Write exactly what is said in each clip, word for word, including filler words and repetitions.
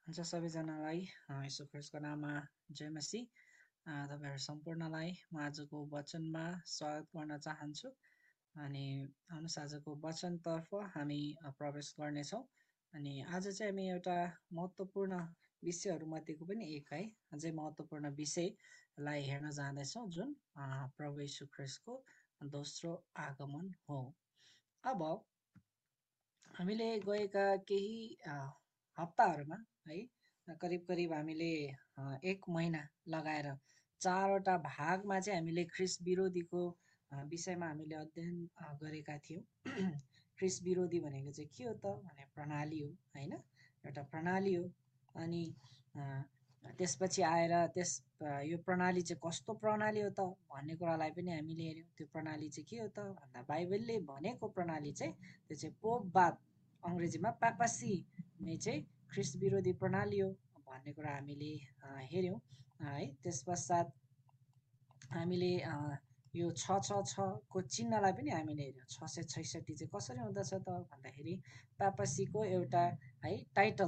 हुन्छ सबैजनालाई यसो ख्रिस्टको नाममा जय मसी। तपाईँहरू सम्पूर्णलाई म आजको वचनमा स्वागत गर्न चाहन्छु। अनि आउनुहोस् आजको वचनतर्फ हामी प्रवेश गर्नेछौँ। अनि आज चाहिँ हामी एउटा महत्त्वपूर्ण विषयहरूमध्येको पनि एक है अझै महत्त्वपूर्ण विषयलाई हेर्न जाँदैछौँ, जुन प्रभु यीशु ख्रिस्टको दोस्रो आगमन हो। अब हामीले गएका केही हप्ताहरूमा है करिब करिब हामीले एक महिना लगाएर चारवटा भागमा चाहिँ हामीले ख्रिस्ट विरोधीको विषयमा हामीले अध्ययन गरेका थियौँ। ख्रिस्ट विरोधी भनेको चाहिँ के हो त भने प्रणाली हो होइन, एउटा प्रणाली हो। अनि त्यसपछि आएर त्यस यो प्रणाली चाहिँ कस्तो प्रणाली हो त भन्ने कुरालाई पनि हामीले हेऱ्यौँ। त्यो प्रणाली चाहिँ के हो त भन्दा बाइबलले भनेको प्रणाली चाहिँ त्यो चाहिँ पोपवाद, अङ्ग्रेजीमा पापासी नै चाहिँ ख्रिस्ट विरोधी प्रणाली हो भन्ने कुरा हामीले हेऱ्यौँ है। त्यस पश्चात हामीले यो छ छ छको चिन्हलाई पनि हामीले हेऱ्यौँ। छ सय छैसठी चाहिँ कसरी हुँदछ त भन्दाखेरि पापासीको एउटा है टाइटल,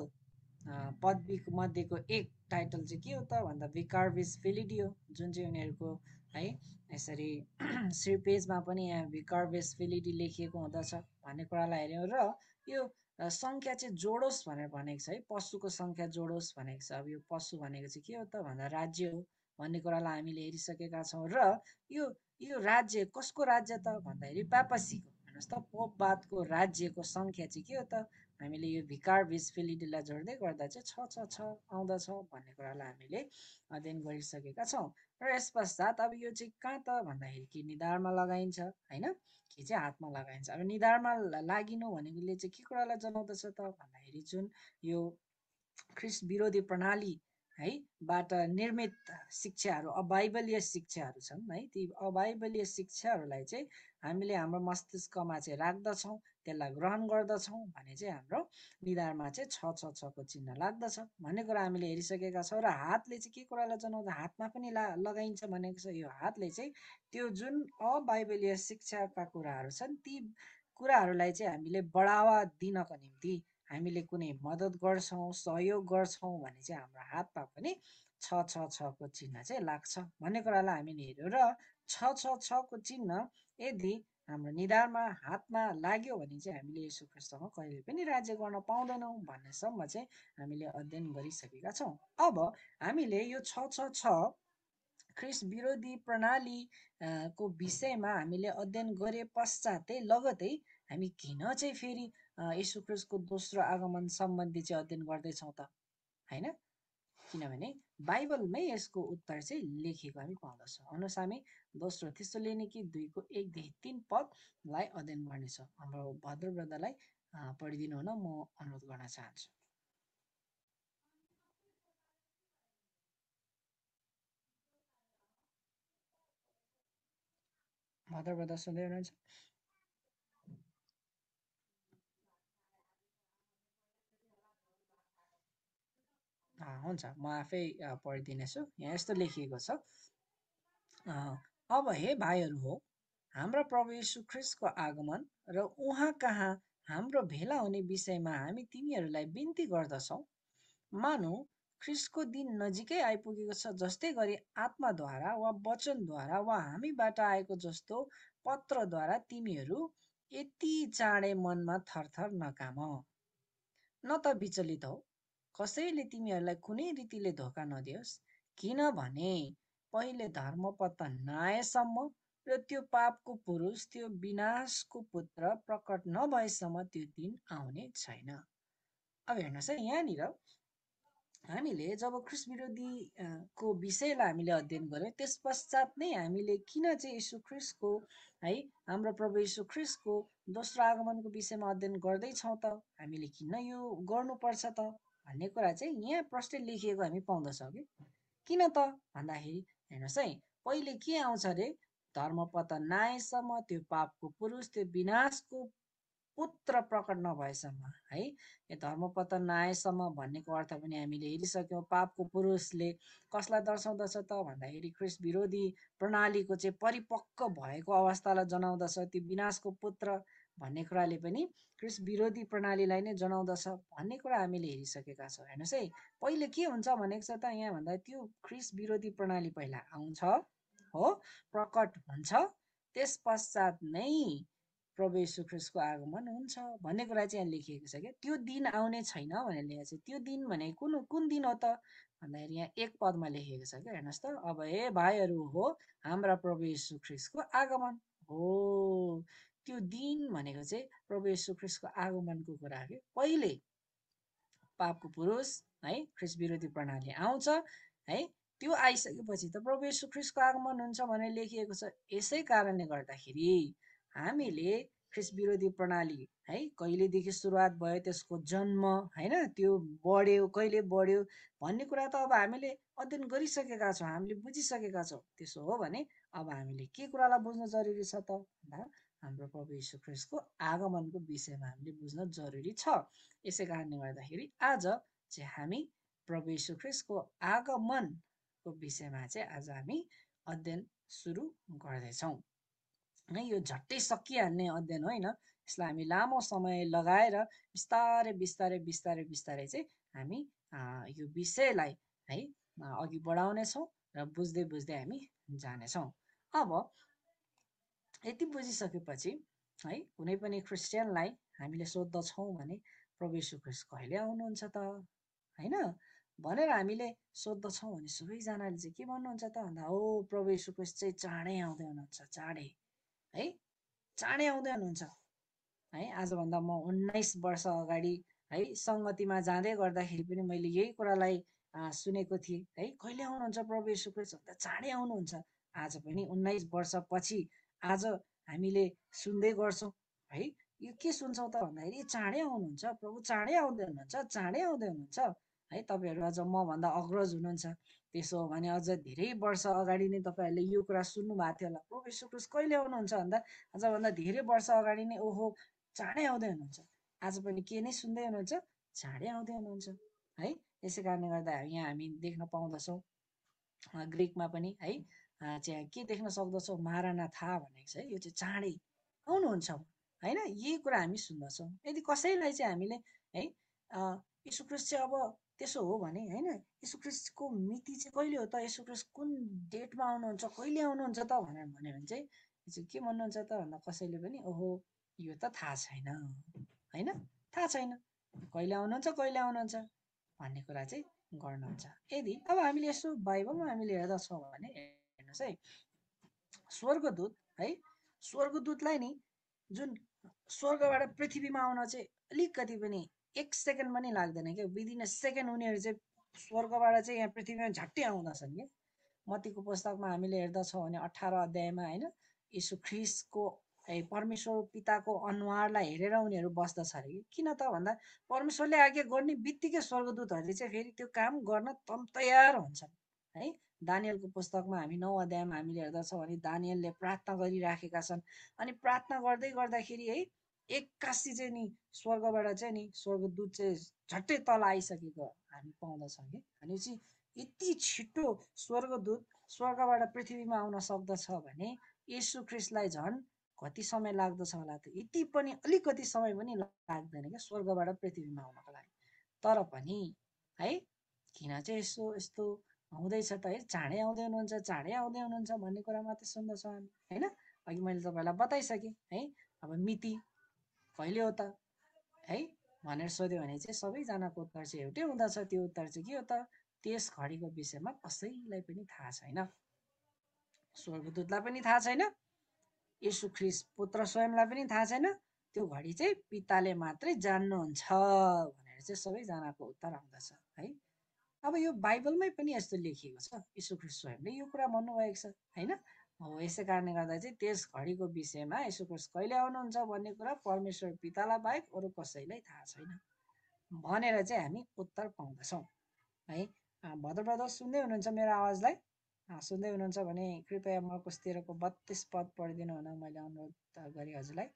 पदवीको मध्येको एक टाइटल चाहिँ के हो त भन्दा भिकार भिस फिलिडी हो, जुन चाहिँ उनीहरूको है यसरी श्री पेजमा पनि यहाँ भिकार भिस फिलिडी लेखिएको हुँदछ भन्ने कुरालाई हेऱ्यौँ। र यो सङ्ख्या चाहिँ जोडोस् भनेर भनेको छ है, पशुको सङ्ख्या जोडोस् भनेको छ। अब यो पशु भनेको चाहिँ के हो त भन्दा राज्य हो भन्ने कुरालाई हामीले हेरिसकेका छौँ। र यो यो राज्य कसको राज्य त भन्दाखेरि पापासीको, हेर्नुहोस् त, पोपवादको राज्यको सङ्ख्या चाहिँ के हो त हामीले यो भिकार भिस फिलिडीलाई जोड्दै गर्दा चाहिँ छ छ छ आउँदछ भन्ने कुरालाई हामीले अध्ययन गरिसकेका छौँ। र यस पश्चात अब यो चाहिँ कहाँ त भन्दाखेरि कि निधारमा लगाइन्छ होइन, कि चाहिँ हातमा लगाइन्छ। अब निधारमा लागिनु भनेकोले चाहिँ के कुरालाई जनाउँदछ त भन्दाखेरि जुन यो ख्रिस्ट विरोधी प्रणाली है बाट निर्मित शिक्षाहरू, अबाइबलीय शिक्षाहरू छन् है, ती अबाइबलीय शिक्षाहरूलाई चाहिँ हामीले हाम्रो मस्तिष्कमा चाहिँ राख्दछौँ, त्यसलाई ग्रहण गर्दछौँ भने चाहिँ हाम्रो निधारमा चाहिँ छ छ छको चिन्ह लाग्दछ भन्ने कुरा हामीले हेरिसकेका छौँ। र हातले चाहिँ के कुरालाई जनाउँदा हातमा पनि ला लगाइन्छ भनेको छ। यो हातले चाहिँ त्यो जुन अबाइबलीय शिक्षाका कुराहरू छन् ती कुराहरूलाई चाहिँ हामीले बढावा दिनको निम्ति हामीले कुनै मद्दत गर्छौँ, सहयोग गर्छौँ भने चाहिँ हाम्रो हातमा पनि छ छ छको चिन्ह चाहिँ लाग्छ भन्ने कुरालाई हामीले हेऱ्यौँ। र छ छ छको चिन्ह यदि हाम्रो निधारमा हातमा लाग्यो भने चाहिँ हामीले यसो ख्रिस्टसँग कहिले पनि राज्य गर्न पाउँदैनौँ भन्नेसम्म चाहिँ हामीले अध्ययन गरिसकेका छौँ। अब हामीले यो छ छ छ ख्रिस्ट विरोधी प्रणाली को विषयमा हामीले अध्ययन गरे पश्चातै लगतै हामी किन चाहिँ फेरि यीशु ख्रिस्टको दोस्रो आगमन सम्बन्धी चाहिँ अध्ययन गर्दैछौँ त होइन, किनभने बाइबलमै यसको उत्तर चाहिँ लेखिएको हामी पाउँदछौँ। आउनुहोस् हामी दोस्रो थेसलोनिकी दुईको एकदेखि तीन पदलाई अध्ययन गर्नेछौँ। हाम्रो भद्र ब्रदरलाई पढिदिनु हुन म अनुरोध गर्न चाहन्छु। भद्र ब्रदर सुन्दै हुनुहुन्छ? हुन्छ, म आफै पढिदिनेछु। यहाँ यस्तो लेखिएको छ, अब हे भाइहरू हो, हाम्रो प्रभु यीशु ख्रिस्टको आगमन र उहाँ कहाँ हाम्रो भेला हुने विषयमा हामी तिमीहरूलाई बिन्ती गर्दछौँ। मानौ ख्रिस्टको दिन नजिकै आइपुगेको छ, जस्तै गरी आत्माद्वारा वा वचनद्वारा वा हामीबाट आएको जस्तो पत्रद्वारा तिमीहरू यति चाँडै मनमा थरथर नकाम, न त विचलित हौ, कसैले तिमीहरूलाई कुनै रीतिले धोका नदियोस्। किनभने पहिले धर्मपतन नआएसम्म र त्यो पापको पुरुष, त्यो विनाशको पुत्र प्रकट नभएसम्म त्यो दिन आउने छैन। अब हेर्नुहोस् है, यहाँनिर हामीले जब ख्रिस्ट विरोधी को विषयलाई हामीले अध्ययन गर्यौँ त्यस पश्चात नै हामीले किन चाहिँ यीशु ख्रिस्टको है हाम्रो प्रभु यीशु ख्रिस्टको दोस्रो आगमनको विषयमा अध्ययन गर्दैछौँ त, हामीले किन यो गर्नुपर्छ त भन्ने कुरा चाहिँ यहाँ प्रष्टै लेखिएको हामी पाउँदछौँ कि किन त भन्दाखेरि हेर्नुहोस् है, पहिले के आउँछ अरे, धर्मपतन नआएसम्म, त्यो पापको पुरुष, त्यो विनाशको पुत्र प्रकट नभएसम्म है। यो धर्मपतन नआएसम्म भन्नेको अर्थ पनि हामीले हेरिसक्यौँ। पापको पुरुषले कसलाई दर्शाउँदछ त भन्दाखेरि ख्रिस्ट विरोधी प्रणालीको चाहिँ परिपक्व भएको अवस्थालाई जनाउँदछ। त्यो विनाशको पुत्र भन्ने कुराले पनि ख्रिस्ट विरोधी प्रणालीलाई नै जनाउँदछ भन्ने कुरा हामीले हेरिसकेका छौँ। हेर्नुहोस् है, पहिले के हुन्छ भनेको छ त यहाँ भन्दा त्यो ख्रिस्ट विरोधी प्रणाली पहिला आउँछ हो, प्रकट हुन्छ, त्यस पश्चात नै प्रभु येशू ख्रिस्टको आगमन हुन्छ भन्ने कुरा चाहिँ यहाँ लेखिएको छ क्या। त्यो दिन आउने छैन भनेर लेखेको छ। त्यो दिन भने कुन कुन दिन हो त भन्दाखेरि यहाँ एक पदमा लेखेको छ क्या। हेर्नुहोस् त, अब हे भाइहरू हो हाम्रा प्रभु येशू ख्रिस्टको आगमन हो। त्यो दिन भनेको चाहिँ प्रभु येशू ख्रिस्टको आगमनको कुरा हो। पहिले पापको पुरुष है ख्रिस्ट विरोधी प्रणाली आउँछ है, त्यो आइसकेपछि त प्रभु येशू ख्रिस्टको आगमन हुन्छ भनेर लेखिएको छ। यसै कारणले गर्दाखेरि हामीले ख्रिस्ट विरोधी प्रणाली है कहिलेदेखि सुरुवात भयो, त्यसको जन्म होइन, त्यो बढ्यो कहिले बढ्यो भन्ने कुरा त अब हामीले अध्ययन गरिसकेका छौँ, हामीले बुझिसकेका छौँ। त्यसो हो भने अब हामीले के कुरालाई बुझ्न जरुरी छ त भन्दा हाम्रो प्रभु येशू ख्रिस्टको आगमनको विषयमा हामीले बुझ्न जरुरी छ। यसै कारणले गर्दाखेरि आज चाहिँ हामी प्रभु येशू ख्रिस्टको आगमनको विषयमा चाहिँ आज हामी अध्ययन सुरु गर्दैछौँ है। यो झट्टै सकिहाल्ने अध्ययन होइन, यसलाई हामी लामो समय लगाएर बिस्तारै बिस्तारै बिस्तारै बिस्तारै चाहिँ हामी यो विषयलाई है अघि बढाउनेछौँ र बुझ्दै बुझ्दै हामी जानेछौँ। अब यति बुझिसकेपछि है कुनै पनि क्रिस्चियनलाई हामीले सोध्दछौँ भने प्रभु येशू ख्रिस्ट कहिले आउनुहुन्छ त होइन भनेर हामीले सोध्दछौँ भने सबैजनाले चाहिँ के भन्नुहुन्छ त भन्दा हो प्रभु येशू ख्रिस्ट चाहिँ चाँडै आउँदै हुनुहुन्छ, चाँडै है चाँडै आउँदै हुनुहुन्छ है। आजभन्दा म उन्नाइस वर्ष अगाडि है सङ्गतिमा जाँदै गर्दाखेरि पनि मैले यही कुरालाई सुनेको थिएँ है, कहिले आउनुहुन्छ प्रभु येशू ख्रिस्ट भन्दा चाँडै आउनुहुन्छ। आज पनि उन्नाइस वर्षपछि आज हामीले सुन्दै गर्छौँ है। यो के सुन्छौँ त भन्दाखेरि चाँडै आउनुहुन्छ, प्रभु चाँडै आउँदै हुनुहुन्छ, चाँडै आउँदै हुनुहुन्छ है। तपाईँहरू अझ मभन्दा अग्रज हुनुहुन्छ, त्यसो हो भने अझ धेरै वर्ष अगाडि नै तपाईँहरूले यो कुरा सुन्नु भएको थियो होला, प्रभु येशू ख्रिस्ट कहिले आउनुहुन्छ भन्दा अझभन्दा धेरै वर्ष अगाडि नै ओहो चाँडै आउँदै हुनुहुन्छ। आज पनि के नै सुन्दै हुनुहुन्छ, चाँडै आउँदै हुनुहुन्छ है। यसै कारणले गर्दा यहाँ हामी देख्न पाउँदछौँ ग्रिकमा पनि है चाहिँ के देख्न सक्दछौँ, मारानाथा भनेको छ है, यो चाहिँ चाँडै आउनुहुन्छ होइन, यही कुरा हामी सुन्दछौँ। यदि कसैलाई चाहिँ हामीले है येशू ख्रिस्ट चाहिँ अब त्यसो हो भने होइन येशू ख्रिस्टको मिति चाहिँ कहिले हो त, येशू ख्रिस्ट कुन डेटमा आउनुहुन्छ, कहिले आउनुहुन्छ त भनेर भन्यो भने चाहिँ चाहिँ के भन्नुहुन्छ त भन्दा कसैले पनि ओहो यो त थाहा छैन होइन, थाहा छैन कहिले आउनुहुन्छ कहिले आउनुहुन्छ भन्ने कुरा चाहिँ गर्नुहुन्छ। यदि अब हामीले यसो बाइबलमा हामीले हेर्दछौँ भने हेर्नुहोस् है, स्वर्गदूत है स्वर्गदूतलाई नि जुन स्वर्गबाट पृथ्वीमा आउन चाहिँ अलिकति पनि एक सेकेन्ड पनि लाग्दैन क्या, विदिन अ सेकेन्ड उनीहरू चाहिँ स्वर्गबाट चाहिँ यहाँ पृथ्वीमा झट्टै आउँदछन् क्या। मत्तीको पुस्तकमा हामीले हेर्दछौँ भने अठार अध्यायमा होइन येशू ख्रिस्टको ए परमेश्वर पिताको अनुहारलाई हेरेर उनीहरू बस्दछ अरे कि। किन त भन्दा परमेश्वरले आज्ञा गर्ने बित्तिकै स्वर्गदूतहरूले चाहिँ फेरि त्यो काम गर्न तम तयार हुन्छन् है। दानियलको पुस्तकमा हामी नौ अध्यायमा हामीले हेर्दछौँ भने दानियलले प्रार्थना गरिराखेका छन्, अनि प्रार्थना गर्दै गर्दाखेरि है एक्कासी चाहिँ नि स्वर्गबाट चाहिँ नि स्वर्गदूत चाहिँ झट्टै तल आइसकेको हामी पाउँदछौँ कि। भनेपछि यति छिटो स्वर्गदूत स्वर्गबाट पृथ्वीमा आउन सक्दछ भने येशू ख्रिस्टलाई झन् कति समय लाग्दछ होला त, यति पनि अलिकति समय पनि लाग्दैन क्या स्वर्गबाट पृथ्वीमा आउनको लागि। तर पनि है किन चाहिँ यसो यस्तो आउँदैछ त है, चाँडै आउँदै हुनुहुन्छ चाँडै आउँदै हुनुहुन्छ भन्ने कुरा मात्रै सुन्दछौँ हामी होइन। अघि मैले तपाईँलाई बताइसकेँ है, अब मिति कहिले हो त है भनेर सोध्यो भने चाहिँ सबैजनाको उत्तर चाहिँ एउटै हुँदछ, त्यो उत्तर चाहिँ के हो त, त्यस घडीको विषयमा कसैलाई पनि थाहा छैन, स्वर्गदूतलाई पनि थाहा छैन, येशू ख्रिस्ट पुत्र स्वयंलाई पनि थाहा छैन, त्यो घडी चाहिँ पिताले मात्रै जान्नुहुन्छ भनेर चाहिँ सबैजनाको उत्तर आउँदछ है। अब यो बाइबलमै पनि यस्तो लेखिएको छ, येशू ख्रिस्ट स्वयंले यो कुरा भन्नुभएको छ होइन। हो यसै कारणले गर्दा चाहिँ त्यस घडीको विषयमा येशू ख्रिस्ट कहिले आउनुहुन्छ भन्ने कुरा परमेश्वर पितालाई बाहेक अरू कसैलाई थाहा छैन भनेर चाहिँ हामी उत्तर पाउँदछौँ है। भद्र ब्रदर सुन्दै हुनुहुन्छ मेरो आवाजलाई? सुन्दै हुनुहुन्छ भने कृपया मर्कुस तेह्रको बत्तीस पद पढिदिनु हुन मैले अनुरोध गरेँ हजुरलाई।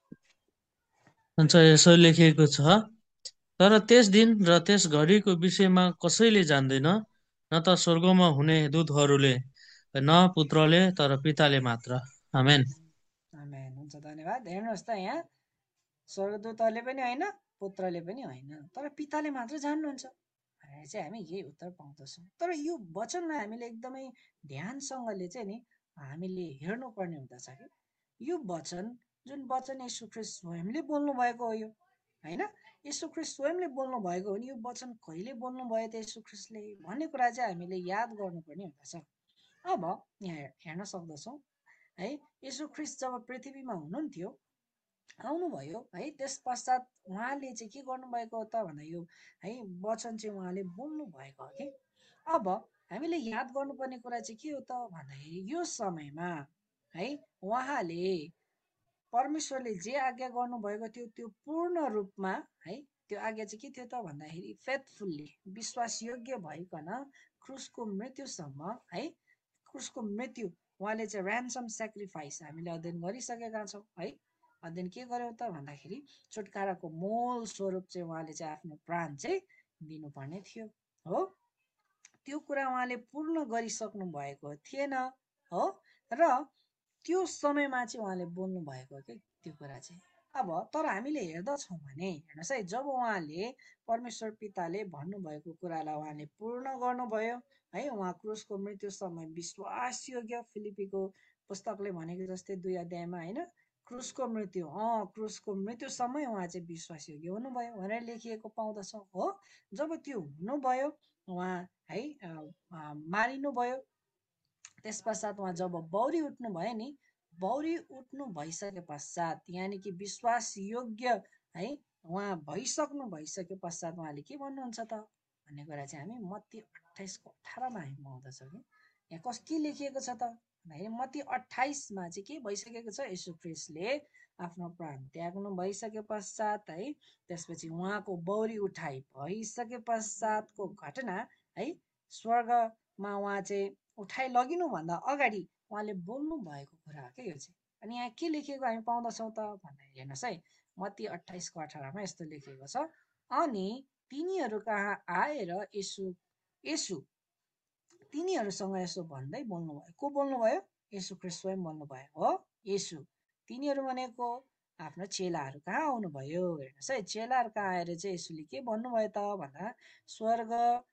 हुन्छ, यसो लेखिएको छ, तर त्यस दिन र त्यस घडीको विषयमा कसैले जान्दैन, न त स्वर्गमा हुने दूतहरूले न पुत्रले तर पिताले मात्र। आमेन आमेन। हुन्छ धन्यवाद। हेर्नुहोस् त यहाँ स्वर्गदूतहरूले पनि होइन, पुत्रले पनि होइन, तर पिताले मात्र जान्नुहुन्छ भनेर चाहिँ हामी यही उत्तर पाउँदछौँ। तर यो वचनलाई हामीले एकदमै ध्यानसँगले चाहिँ नि हामीले हेर्नुपर्ने हुँदछ कि यो वचन जुन वचन यसु ख्रीष्ट स्वयंले बोल्नु भएको हो, यो होइन, यसु ख्रीष्ट स्वयंले बोल्नु भएको हो नि, यो वचन कहिले बोल्नु भयो त यसु ख्रीष्टले भन्ने कुरा चाहिँ हामीले याद गर्नुपर्ने हुँदछ। अब यहाँ हेर्न सक्दछौँ है, यसु ख्रीष्ट जब पृथ्वीमा हुनुहुन्थ्यो, आउनुभयो है, त्यस पश्चात उहाँले चाहिँ के गर्नुभएको हो त भन्दा यो है वचन चाहिँ उहाँले बोल्नु भएको हो कि। अब हामीले याद गर्नुपर्ने कुरा चाहिँ के हो त भन्दाखेरि यो समयमा है उहाँले परमेश्वरले जे आज्ञा गर्नुभएको थियो त्यो पूर्ण रूपमा है, त्यो आज्ञा चाहिँ के थियो त भन्दाखेरि फेथफुल्ली विश्वासयोग्य भइकन क्रुसको मृत्युसम्म है, क्रुसको मृत्यु उहाँले चाहिँ ऱ्यान्सम सेक्रिफाइस हामीले अध्ययन गरिसकेका छौँ है। अध्ययन के गर्यो त भन्दाखेरि छुटकाराको मूल स्वरूप चाहिँ उहाँले चाहिँ आफ्नो प्राण चाहिँ दिनुपर्ने थियो हो, त्यो कुरा उहाँले पूर्ण गरिसक्नु भएको थिएन हो, र त्यो समयमा चाहिँ उहाँले बोल्नु भएको कि त्यो कुरा चाहिँ। अब तर हामीले हेर्दछौँ भने हेर्नुहोस् है, जब उहाँले परमेश्वर पिताले भन्नुभएको कुरालाई उहाँले पूर्ण गर्नुभयो है, उहाँ क्रुसको मृत्युसम्म विश्वासयोग्य, फिलिपीको पुस्तकले भनेको जस्तै दुई अध्यायमा होइन, क्रुसको मृत्यु अँ क्रुसको मृत्युसम्मै उहाँ चाहिँ विश्वासयोग्य हुनुभयो भनेर लेखिएको पाउँदछौँ हो। जब त्यो हुनुभयो उहाँ है मारिनुभयो, त्यस पश्चात उहाँ जब बौरी उठ्नु भयो नि, बौरी उठ्नु भइसके पश्चात यानि कि विश्वास योग्य है उहाँ भइसक्नु भइसके पश्चात उहाँले के भन्नुहुन्छ त भन्ने कुरा चाहिँ हामी मत्ती अठाइसको अठारमा हामी पाउँदछौँ कि यहाँ कस के लेखिएको छ त भन्दाखेरि मत्ती अठाइसमा चाहिँ के भइसकेको छ, यीशु ख्रीष्टले आफ्नो प्राण त्याग्नु भइसके पश्चात है, त्यसपछि उहाँको बौरी उठाइ भइसके पश्चातको घटना है, स्वर्गमा उहाँ चाहिँ उठाइ लगिनुभन्दा अगाडि उहाँले बोल्नु भएको कुरा हो क्या यो चाहिँ। अनि यहाँ के लेखिएको हामी पाउँदछौँ त भन्दाखेरि हेर्नुहोस् है, मत्ती अठाइसको अठारमा यस्तो लेखिएको छ, अनि तिनीहरू कहाँ आएर यसु यसु तिनीहरूसँग यसो भन्दै बोल्नुभयो। को बोल्नुभयो? यसु ख्रीष्ट स्वयं बोल्नुभयो हो। यसु तिनीहरू भनेको आफ्नो चेलाहरू कहाँ आउनुभयो। हेर्नुहोस् है, चेलाहरू कहाँ आएर चाहिँ यसुले के भन्नुभयो त भन्दा स्वर्ग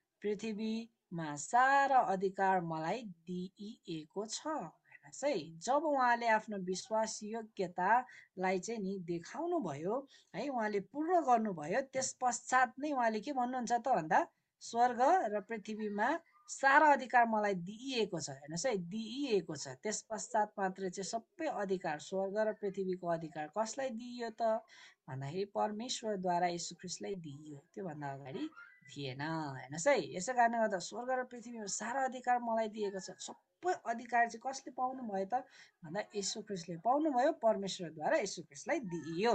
पृथ्वीमा सारा अधिकार मलाई दिइएको छ। हेर्नुहोस् है, जब उहाँले आफ्नो विश्वास योग्यतालाई चाहिँ नि देखाउनु भयो है, उहाँले पूर्ण गर्नुभयो, त्यस पश्चात नै उहाँले के भन्नुहुन्छ त भन्दा स्वर्ग र पृथ्वीमा सारा अधिकार मलाई दिइएको छ। हेर्नुहोस् है, दिइएको छ। त्यस पश्चात मात्र चाहिँ सबै अधिकार स्वर्ग र पृथ्वीको अधिकार कसलाई दिइयो त भन्दाखेरि परमेश्वरद्वारा यीशु ख्रीष्टलाई दिइयो, त्योभन्दा अगाडि थिएन। हेर्नुहोस् है, यसै कारणले गर्दा स्वर्ग र पृथ्वीमा सारा अधिकार मलाई दिएको छ। सबै अधिकार चाहिँ कसले पाउनु भयो त भन्दा यीशु ख्रीष्टले पाउनुभयो, परमेश्वरद्वारा यीशु ख्रीष्टलाई दिइयो।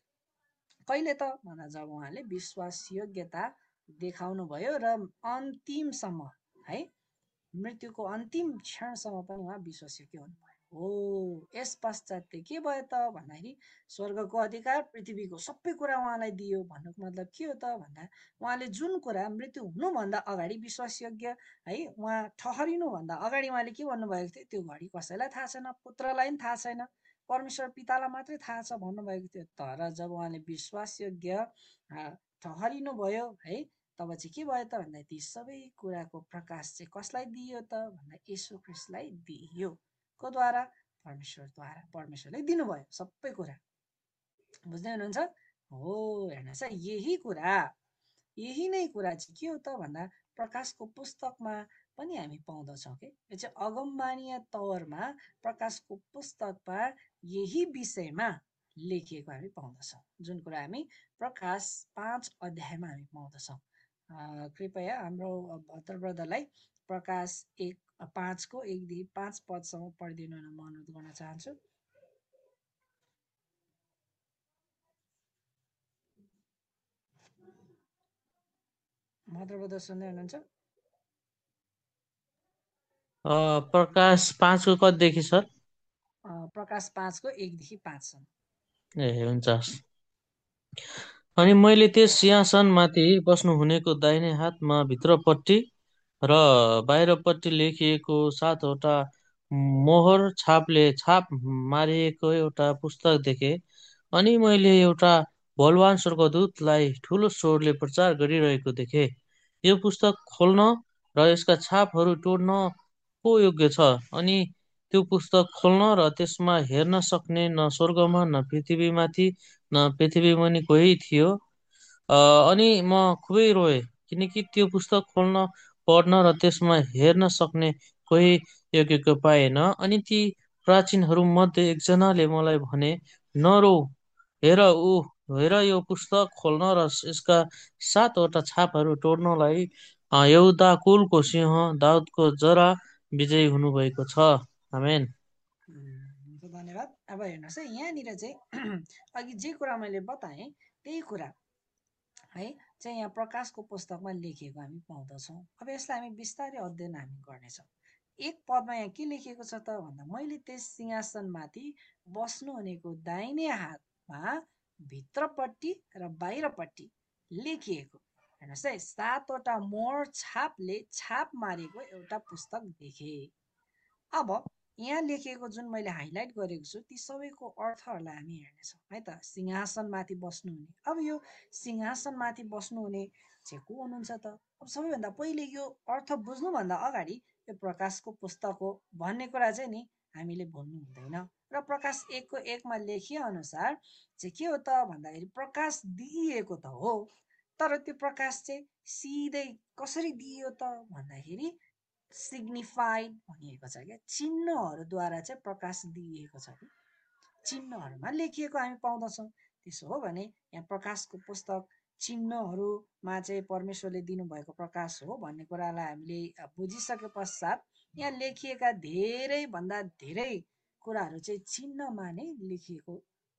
कहिले त भन्दा जब उहाँले विश्वास योग्यता देखाउनु भयो र अन्तिमसम्म है, मृत्युको अन्तिम क्षणसम्म पनि उहाँ विश्वासयोग्य हुनुभयो हो। यस पश्चात चाहिँ के भयो त भन्दाखेरि स्वर्गको अधिकार पृथ्वीको सबै कुरा उहाँलाई दियो। भन्नुको मतलब के हो त भन्दा उहाँले जुन कुरा मृत्यु हुनुभन्दा अगाडि विश्वासयोग्य है, उहाँ ठहरिनुभन्दा अगाडि उहाँले के भन्नुभएको थियो, त्यो घडी कसैलाई थाहा छैन, पुत्रलाई पनि थाहा छैन, परमेश्वर पितालाई मात्रै थाहा छ भन्नुभएको थियो। तर जब उहाँले विश्वासयोग्य ठहरिनु भयो है, तब चाहिँ के भयो त भन्दा ती सबै कुराको प्रकाश चाहिँ कसलाई दिइयो त भन्दा यीशु ख्रीष्टलाई दिइयो। को द्वारा? परमेश्वरद्वारा। परमेश्वरले दिनुभयो सबै कुरा। बुझ्दै हुनुहुन्छ हो। हेर्नुहोस् है, यही कुरा यही नै कुरा चाहिँ के हो त भन्दा प्रकाशको पुस्तकमा पनि हामी पाउँदछौँ कि यो चाहिँ अगमबानीय तौरमा प्रकाशको पुस्तकमा यही विषयमा लेखिएको हामी पाउँदछौँ, जुन कुरा हामी प्रकाश पाँच अध्यायमा हामी पाउँदछौँ। कृपया हाम्रो भद्र ब्रदरलाई प्रकाश एक पाँचको एकदेखि पाँच पदसम्म पढिदिनु हुन म अनुरोध गर्न चाहन्छु। भद्र ब्रदर सुन्दै हुनुहुन्छ? प्रकाश पाँचको कतिदेखि सर? प्रकाश पाँचको एकदेखि पाँचसम्म। ए हुन्छ। अनि मैले त्यस सिंहासनमाथि बस्नुहुनेको दाहिने हातमा भित्रपट्टि र बाहिरपट्टि लेखिएको सातवटा मोहर छापले छाप मारिएको एउटा पुस्तक देखे। अनि मैले एउटा बलवान स्वर्गदूतलाई ठुलो स्वरले प्रचार गरिरहेको देखेँ, यो पुस्तक खोल्न र यसका छापहरू तोड्न को योग्य छ? अनि त्यो पुस्तक खोल्न र त्यसमा हेर्न सक्ने न स्वर्गमा न पृथ्वीमाथि न पृथ्वीमुनि कोही थियो। अनि म खुबै रोएँ, किनकि त्यो पुस्तक खोल्न, पढ्न र त्यसमा हेर्न सक्ने कोही योग्यको पाएन। अनि ती प्राचीनहरूमध्ये एकजनाले मलाई भने, नरो, हेर ऊ हेर यो पुस्तक खोल्न र यसका सातवटा छापहरू तोड्नलाई यहुदा कुलको सिंह दाउदको जरा विजयी हुनुभएको छ। आमेन। हुन्छ, धन्यवाद। अब हेर्नुहोस् है, यहाँनिर चाहिँ अघि जे कुरा मैले बताएँ त्यही कुरा है चाहिँ यहाँ प्रकाशको पुस्तकमा लेखिएको हामी पाउँदछौँ। अब यसलाई हामी बिस्तारै अध्ययन हामी गर्नेछौँ। एक पदमा यहाँ के लेखिएको छ त भन्दा, मैले त्यस सिंहासनमाथि बस्नु हुनेको दाहिने हातमा भित्रपट्टि र बाहिरपट्टि लेखिएको, हेर्नुहोस् है, सातवटा मोहर छापले छाप मारेको एउटा पुस्तक देखे। अब यहाँ लेखिएको जुन मैले हाइलाइट गरेको छु ती सबैको अर्थहरूलाई हामी हेर्नेछौँ है त। सिंहासनमाथि बस्नुहुने, अब यो सिंहासनमाथि बस्नुहुने चाहिँ को हुनुहुन्छ त? अब सबैभन्दा पहिले यो अर्थ बुझ्नुभन्दा अगाडि यो प्रकाशको पुस्तक हो भन्ने कुरा चाहिँ नि हामीले भुल्नु हुँदैन। र प्रकाश एकको एकमा लेखिए अनुसार चाहिँ के हो त भन्दाखेरि प्रकाश दिइएको त हो, तर त्यो प्रकाश चाहिँ सिधै कसरी दिइयो त भन्दाखेरि सिग्निफाइड भनिएको छ क्या, चिन्हहरूद्वारा चाहिँ प्रकाश दिइएको छ कि चिन्हहरूमा लेखिएको हामी पाउँदछौँ। त्यसो हो भने यहाँ प्रकाशको पुस्तक चिन्हहरूमा चाहिँ परमेश्वरले दिनुभएको प्रकाश हो भन्ने कुरालाई हामीले बुझिसके पश्चात यहाँ लेखिएका धेरैभन्दा धेरै कुराहरू चाहिँ चिन्हमा नै लेखिएको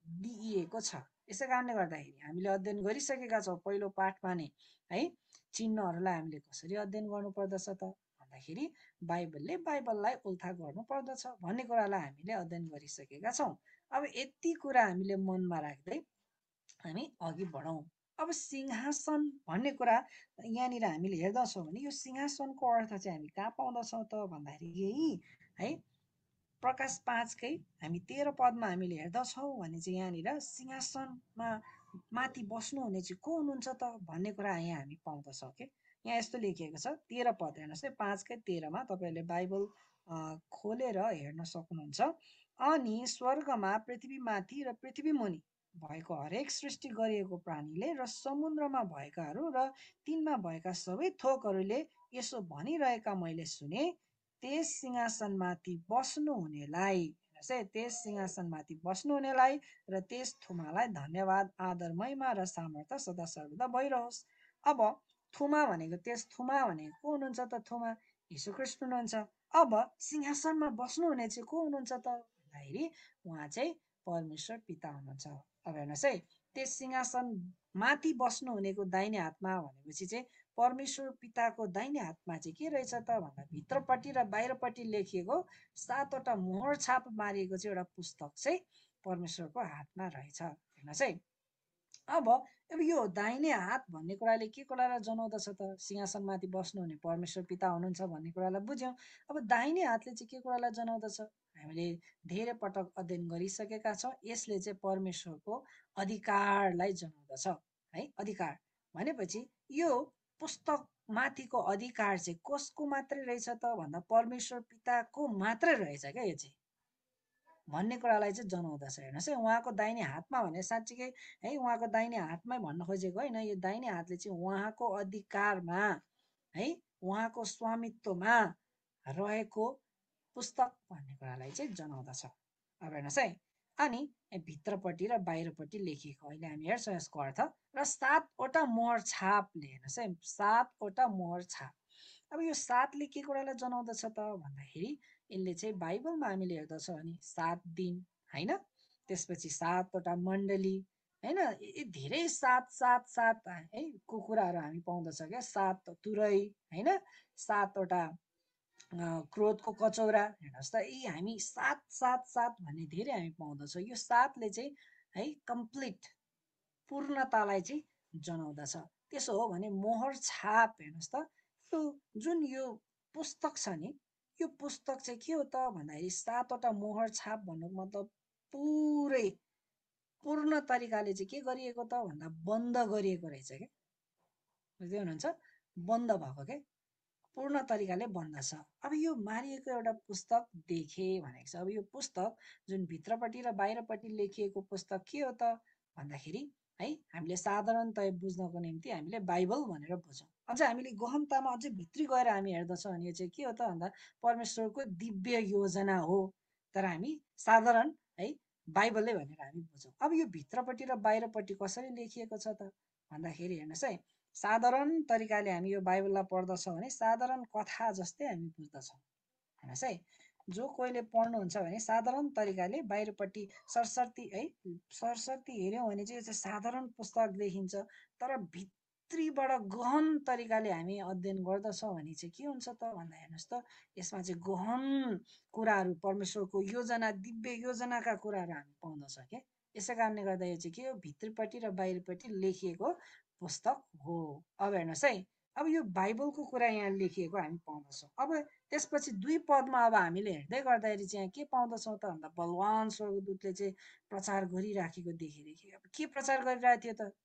दिइएको छ। यसै कारणले गर्दाखेरि हामीले अध्ययन गरिसकेका छौँ पहिलो पाठमा नै है, चिन्हहरूलाई हामीले कसरी अध्ययन गर्नुपर्दछ त भन्दाखेरि बाइबलले बाइबललाई उल्था गर्नु पर्दछ भन्ने कुरालाई हामीले अध्ययन गरिसकेका छौँ। अब यति कुरा हामीले मनमा राख्दै हामी अघि बढौँ। अब सिंहासन भन्ने कुरा यहाँनिर हामीले हेर्दछौँ भने यो सिंहासनको अर्थ चाहिँ हामी कहाँ पाउँदछौँ त भन्दाखेरि यही है प्रकाश पाँचकै हामी तेह्र पदमा हामीले हेर्दछौँ भने चाहिँ यहाँनिर सिंहासनमा माथि बस्नुहुने चाहिँ को हुनुहुन्छ त भन्ने कुरा यहाँ हामी पाउँदछौँ कि यहाँ यस्तो लेखिएको छ तेह्र पद हेर्नुहोस् है, पाँचकै तेह्रमा तपाईँहरूले बाइबल खोलेर हेर्न सक्नुहुन्छ। अनि स्वर्गमा पृथ्वीमाथि र पृथ्वी मुनि भएको हरेक सृष्टि गरिएको प्राणीले र समुद्रमा भएकाहरू र तिनमा भएका सबै थोकहरूले यसो भनिरहेका मैले सुने, त्यस सिंहासनमाथि बस्नुहुनेलाई हेर्नुहोस् है, त्यस सिंहासनमाथि बस्नुहुनेलाई र त्यस थुमालाई धन्यवाद, आदर, महिमा र सामर्थ्य सदा सर्वदा भइरहोस्। अब थुमा भनेको त्यस थुमा भनेको को हुनुहुन्छ त? थुमा यीशु ख्रीष्ट हुनुहुन्छ। अब सिंहासनमा बस्नुहुने चाहिँ को हुनुहुन्छ त भन्दाखेरि उहाँ चाहिँ परमेश्वर पिता हुनुहुन्छ। अब हेर्नुहोस् है, त्यस सिंहासन माथि बस्नुहुनेको दाहिने हातमा भनेपछि चाहिँ परमेश्वर पिताको दाहिने हातमा चाहिँ के रहेछ त भन्दा भित्रपट्टि र बाहिरपट्टि लेखिएको सातवटा मोहर छाप मारिएको चाहिँ एउटा पुस्तक चाहिँ परमेश्वरको हातमा रहेछ। हेर्नुहोस् है, अब अब यो दाहिने हात भन्ने कुराले के कुरालाई जनाउँदछ त? सिंहासनमाथि बस्नुहुने परमेश्वर पिता हुनुहुन्छ भन्ने कुरालाई बुझ्यौँ। अब दाहिने हातले चाहिँ के कुरालाई जनाउँदछ? हामीले धेरै पटक अध्ययन गरिसकेका छौँ। यसले चाहिँ परमेश्वरको अधिकारलाई जनाउँदछ है। अधिकार भनेपछि यो पुस्तक माथिको अधिकार चाहिँ कसको मात्रै रहेछ त भन्दा परमेश्वर पिताको मात्रै रहेछ क्या यो चाहिँ भन्ने कुरालाई चाहिँ जनाउँदछ। हेर्नुहोस् है, उहाँको दाहिने हातमा भने साँच्चीकै है उहाँको दाहिने हातमै भन्न खोजेको होइन, यो दाहिने हातले चाहिँ उहाँको अधिकारमा है उहाँको स्वामित्वमा रहेको पुस्तक भन्ने कुरालाई चाहिँ जनाउँदछ। अब हेर्नुहोस् है, अनि भित्रपट्टि र बाहिरपट्टि लेखिएको अहिले हामी हेर्छौँ यसको अर्थ। र सातवटा मोहर छापले हेर्नुहोस् है, सातवटा मोहर छाप। अब यो सातले के कुरालाई जनाउँदछ त भन्दाखेरि यसले चाहिँ बाइबलमा हामीले हेर्दछौँ भने सात दिन होइन, त्यसपछि सातवटा मण्डली होइन, धेरै सात सात सात है को कुराहरू हामी पाउँदछौँ क्या, सात तुरै होइन, सातवटा क्रोधको कचौरा हेर्नुहोस् त, यी हामी सात सात सात भन्ने धेरै हामी पाउँदछौँ। यो सातले चाहिँ है कम्प्लिट पूर्णतालाई चाहिँ जनाउँदछ। त्यसो हो भने मोहर छाप हेर्नुहोस् त, यो जुन यो पुस्तक छ नि यो पुस्तक चाहिँ के हो त भन्दाखेरि सातवटा मोहर छाप भन्नुको मतलब पुरै पूर्ण तरिकाले चाहिँ के गरिएको त भन्दा बन्द गरिएको रहेछ क्या, बुझ्दै हुनुहुन्छ, बन्द भएको के, पूर्ण तरिकाले बन्द छ। अब यो मारिएको एउटा पुस्तक देखे भनेको छ। अब यो पुस्तक जुन भित्रपट्टि र बाहिरपट्टि लेखिएको पुस्तक के हो त भन्दाखेरि है, हामीले साधारणतया बुझ्नको निम्ति हामीले बाइबल भनेर बुझौँ। अझ हामीले गहनतामा अझै भित्री गएर हामी हेर्दछौँ भने यो चाहिँ के हो त भन्दा परमेश्वरको दिव्य योजना हो, तर हामी साधारण है बाइबलै भनेर हामी बुझौँ। अब यो भित्रपट्टि र बाहिरपट्टि कसरी लेखिएको छ त भन्दाखेरि हेर्नुहोस् है, साधारण तरिकाले हामी यो बाइबललाई पढ्दछौँ भने साधारण कथा जस्तै हामी बुझ्दछौँ। हेर्नुहोस् है, जो कोहीले पढ्नुहुन्छ भने साधारण तरिकाले बाहिरपट्टि सरसर्ती है सरसर्ती हेऱ्यौँ भने चाहिँ यो चाहिँ साधारण पुस्तक देखिन्छ, तर भित्रीबाट गहन तरिकाले हामी अध्ययन गर्दछौँ भने चाहिँ के हुन्छ त भन्दा हेर्नुहोस् त, यसमा चाहिँ गहन कुराहरू, परमेश्वरको योजना, दिव्य योजनाका कुराहरू हामी पाउँदछौँ क्या। यसै कारणले गर्दा यो चाहिँ के हो, भित्रपट्टि र बाहिरपट्टि लेखिएको पुस्तक हो। अब हेर्नुहोस् है, अब यो बाइबलको कुरा यहाँ लेखिएको हामी पाउँदछौँ। अब त्यसपछि दुई पदमा अब हामीले हेर्दै गर्दाखेरि चाहिँ यहाँ के पाउँदछौँ त भन्दा बलवान स्वर्गदूतले चाहिँ प्रचार गरिराखेको देखिरहेको। अब के प्रचार गरिरहेको थियो त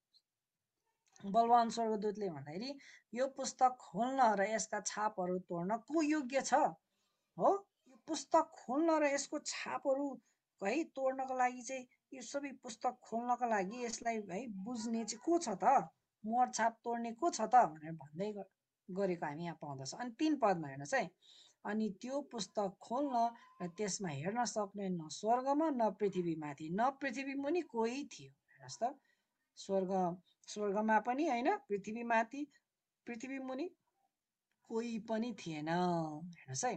बलवान स्वर्गदूतले भन्दाखेरि यो पुस्तक खोल्न र यसका छापहरू तोड्न को योग्य छ हो, यो पुस्तक खोल्न र यसको छापहरू है तोड्नको लागि चाहिँ, यो सबै पुस्तक खोल्नको लागि यसलाई है बुझ्ने चाहिँ को छ त, मोहर छाप तोड्ने को छ त भनेर भन्दै गरेको हामी यहाँ पाउँदछौँ। अनि तीन पदमा हेर्नुहोस् है, अनि त्यो पुस्तक खोल्न र त्यसमा हेर्न सक्ने न स्वर्गमा न पृथ्वीमाथि न पृथ्वी मुनि कोही थियो। हेर्नुहोस् त, स्वर्ग स्वर्गमा पनि होइन, पृथ्वीमाथि पृथ्वी मुनि कोही पनि थिएन। हेर्नुहोस् है,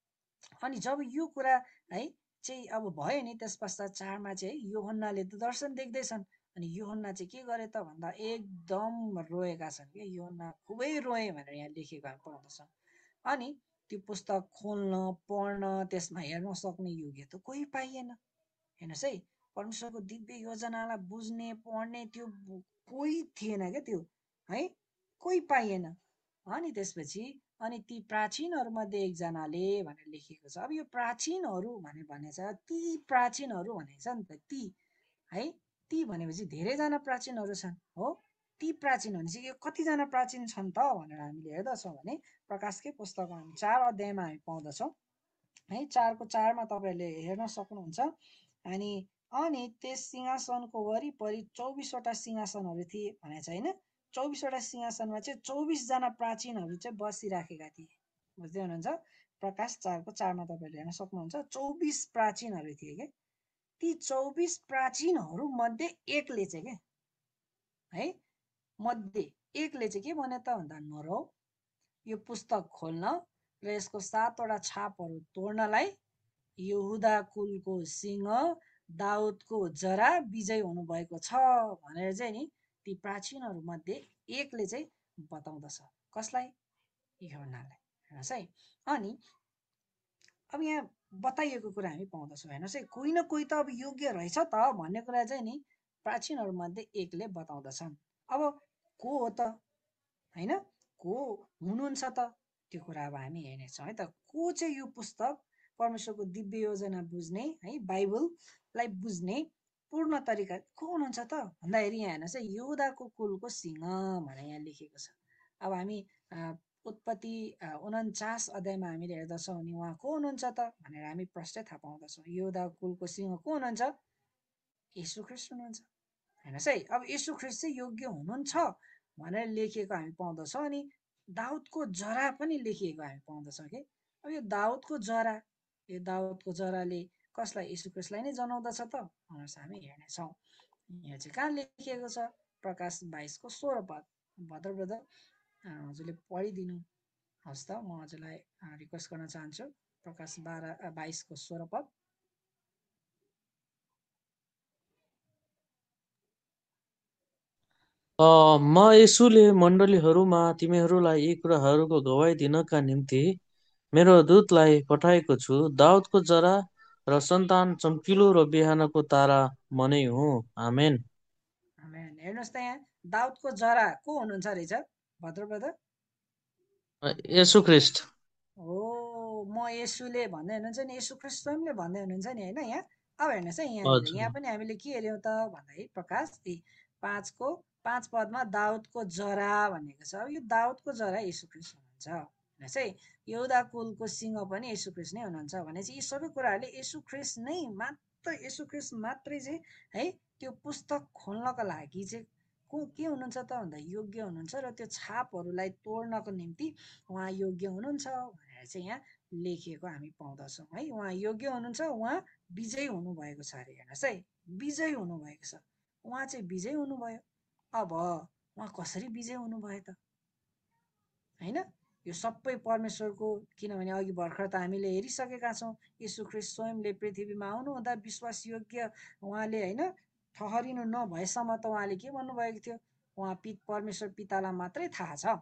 अनि जब यो कुरा है चाहिँ अब भयो नि, त्यस पश्चात चारमा चाहिँ यूहन्नाले त दर्शन देख्दैछन्, अनि यूहन्ना चाहिँ के गरे त भन्दा एकदम रोएका छन् कि, यूहन्ना खुबै रोए भनेर यहाँ लेखेको हामी पाउँदछौँ। अनि त्यो पुस्तक खोल्न, पढ्न, त्यसमा हेर्न सक्ने योग्य त कोही पाइएन। हेर्नुहोस् है, परमेश्वरको दिव्य योजनालाई बुझ्ने, पढ्ने त्यो कोही थिएन क्या, त्यो है कोही पाइएन। अनि त्यसपछि अनि ती प्राचीनहरूमध्ये एकजनाले भनेर लेखिएको छ। अब यो प्राचीनहरू भनेर भनेछ, ती प्राचीनहरू भनेको छ नि त, ती है, ती भनेपछि धेरैजना प्राचीनहरू छन् हो। ती प्राचीन भनेपछि यो कतिजना प्राचीन छन् त भनेर हामीले हेर्दछौँ भने प्रकाशकै पुस्तकमा हामी चार अध्यायमा हामी पाउँदछौँ है, चारको चारमा तपाईँहरूले हेर्न सक्नुहुन्छ। अनि अनि त्यस सिंहासनको वरिपरि चौबिसवटा सिंहासनहरू थिए भनेको छ होइन, चौबिसवटा सिंहासनमा चाहिँ चौबिसजना प्राचीनहरू चाहिँ बसिराखेका थिए। बुझ्दै हुनुहुन्छ, प्रकाश चारको चारमा तपाईँहरूले हेर्न सक्नुहुन्छ, चौबिस प्राचीनहरू थिए क्या। ती चौबिस प्राचीनहरू मध्ये एकले चाहिँ के है, मध्ये एकले चाहिँ के भने त भन्दा नरौ, यो पुस्तक खोल्न र यसको सातवटा छापहरू तोड्नलाई यहुदा कुलको सिंह दाउदको जरा विजय हुनुभएको छ भनेर चाहिँ नि ती प्राचीनहरू मध्ये एकले चाहिँ बताउँदछ। कसलाई? यूहन्नालाई। हेर्नुहोस् है, अनि अब यहाँ बताइएको कुरा हामी पाउँदछौँ। हेर्नुहोस् है, कोही न कोही त अब योग्य रहेछ त भन्ने कुरा चाहिँ नि प्राचीनहरू मध्ये एकले बताउँदछन्। अब को हो त होइन, को हुनुहुन्छ त त्यो कुरा अब हामी हेर्नेछौँ है त। को चाहिँ यो पुस्तक परमेश्वरको दिव्य योजना बुझ्ने है, बाइबललाई बुझ्ने पूर्ण तरिका को हुनुहुन्छ त भन्दाखेरि यहाँ हेर्नुहोस् है, यहुदाको कुलको सिंह भनेर यहाँ लेखेको छ। अब हामी उत्पत्ति उन्चास अध्यायमा हामीले हेर्दछौँ भने उहाँ को हुनुहुन्छ त भनेर हामी प्रश्न थाहा पाउँदछौँ। यहुदा कुलको सिंह को हुनुहुन्छ? यीशु ख्रीष्ट हुनुहुन्छ। हेर्नुहोस् है, अब यीशु ख्रीष्ट चाहिँ योग्य हुनुहुन्छ भनेर लेखिएको हामी पाउँदछौँ। अनि दाउदको जरा पनि लेखिएको हामी पाउँदछौँ कि। अब यो दाउदको जरा, यो दाउदको जराले कसलाई? यीशु ख्रीष्टलाई नै जनाउँदछ त भनेर हामी हेर्नेछौँ। यहाँ चाहिँ कहाँ लेखिएको छ? प्रकाश बाइसको सोह्र पद। भद्र ब्रदर हजुरले पढिदिनु होस् त, म हजुरलाई रिक्वेस्ट गर्न चाहन्छु। प्रकाश बाह्र बाइसको सोह्र पद। म यसुले मण्डलीहरूमा तिमीहरूलाई यी कुराहरूको गवाई दिनका निम्ति मेरो दूतलाई पठाएको छु। दाउदको जरा र सन्तान चम्किलो र बिहानको तारा म नै हुँ। आमेन। आमेन। हेर्नुहोस् त, यहाँ दाउदको जरा को हुनुहुन्छ रहेछ भद्र ब्रदर? येशू ख्रीष्ट। हो, म यसुले भन्दै हुनुहुन्छ नि, यसु ख्रीष्ट स्वयंले भन्दै हुनुहुन्छ नि होइन। यहाँ अब हेर्नुहोस् है यहाँनिर हजुर यहाँ पनि हामीले के हेऱ्यौँ त भन्दाखेरि प्रकाश ए पाँचको पाँच पदमा दाउदको जरा भनेको छ। अब यो दाउदको जरा येशू ख्रीष्ट हुनुहुन्छ। हेर्नुहोस् है यहुदा कुलको सिंह पनि येशू ख्रीष्ट नै हुनुहुन्छ भनेपछि यी सबै कुराहरूले येशू ख्रीष्ट नै मात्र येशू ख्रीष्ट मात्रै चाहिँ है त्यो पुस्तक खोल्नको लागि चाहिँ को के हुनुहुन्छ त भन्दा योग्य हुनुहुन्छ र त्यो छापहरूलाई तोड्नको निम्ति उहाँ योग्य हुनुहुन्छ भनेर चाहिँ यहाँ लेखिएको हामी पाउँदछौँ है। उहाँ योग्य हुनुहुन्छ, उहाँ विजयी हुनुभएको छ अरे। हेर्नुहोस् है विजयी हुनुभएको छ, उहाँ चाहिँ विजयी हुनुभयो। अब उहाँ कसरी विजय हुनुभयो त होइन? यो सबै परमेश्वरको, किनभने अघि भर्खर त हामीले हेरिसकेका छौँ येशू ख्रीष्ट स्वयंले पृथ्वीमा आउनुहुँदा विश्वासयोग्य उहाँले होइन ठहरिनु नभएसम्म त उहाँले के भन्नुभएको थियो? उहाँ पि परमेश्वर पितालाई मात्रै थाहा छ